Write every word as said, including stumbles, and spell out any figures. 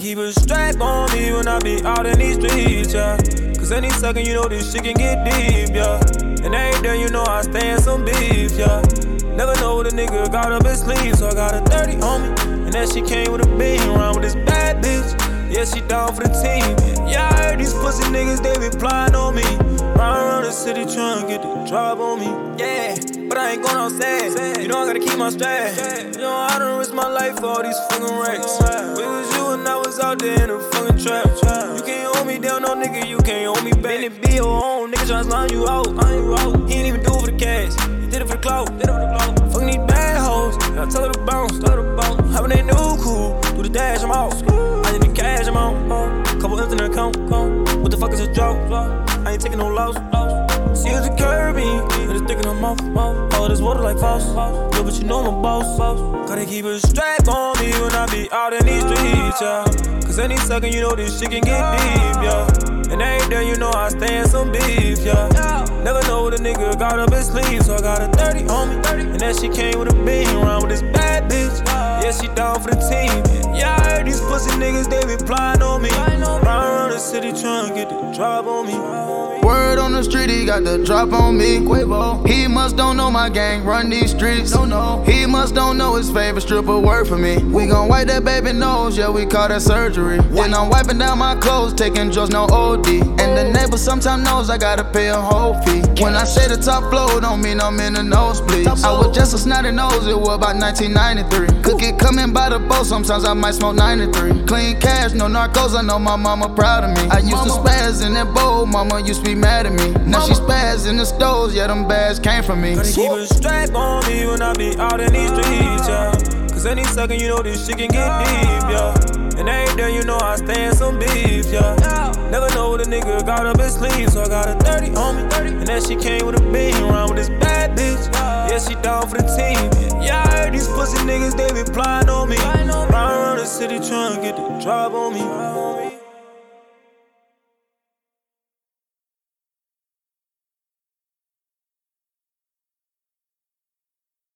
keep a strap on me when I be out in these streets, yeah. Cause any second you know this shit can get deep, yeah. And every day you know I stay in some beef, yeah. Never know what a nigga got up his sleeve, so I got a thirty on me. And then she came with a beam around with this bad bitch. Yeah, she down for the team. Yeah, I heard these pussy niggas, they be plying on me. Round around the city trying to get the drop on me. Yeah, but I ain't going outside. You know I gotta keep my strap. You know I done risk my life for all these fucking racks. We was you and I was out there in the fucking trap. You can't hold me down, no nigga, you can't hold me back. Been it be your own, nigga tryna slime you out. He ain't even do it for the cash, he did it for the clout. Fucking these bad hoes, I tell her to bounce. Having that new cool, do the dash, I'm out. I need the cash, I'm out. Couple M's in the account, what the fuck is a joke? I ain't taking no loss. She used to curb me, with a stick in her mouth. All this water like false. Yeah, but you know I'm a boss. Gotta keep a strap on me when I be out in these streets, yeah. Cause any second you know this shit can get deep, yeah. And every day you know I stay in some beef, yeah. Never know what a nigga got up his sleeve, so I got a thirty on me. And then she came with a beam around with this bad bitch. Yeah, she down for the team. Yeah, I heard these pussy niggas, they be plying on me. Round around the city trying to get the drop on me. Word on the street, he got the drop on me. Quavo. He must don't know my gang run these streets. Don't know. He must don't know his favorite stripper word for me. We gon' wipe that baby nose, yeah, we call that surgery. When I'm wiping down my clothes, taking drugs, no O D. And the neighbor sometimes knows I gotta pay a whole fee. When I say the top floor, don't mean I'm in the nosebleed. I was just a snotty nose, it was about nineteen ninety-three. Could get coming by the boat, sometimes I might smoke ninety-three. Clean cash, no narcos, I know my mama proud of me. I used to spaz in that bowl, mama used to be mad at me. Now she spaz in the stores, yeah, them bags came from me. Gotta keep a strap on me when I be out in these streets, yeah. Cause any second you know this shit can get deep, yeah. And every day you know I stay in some beef, yeah. Never know what a nigga got up his sleeve, so I got a thirty on me. And then she came with a beam around with this bad bitch. Yeah, she down for the team. Yeah, I heard these pussy niggas, they be plying on me. Round around the city trying to get the drop on me.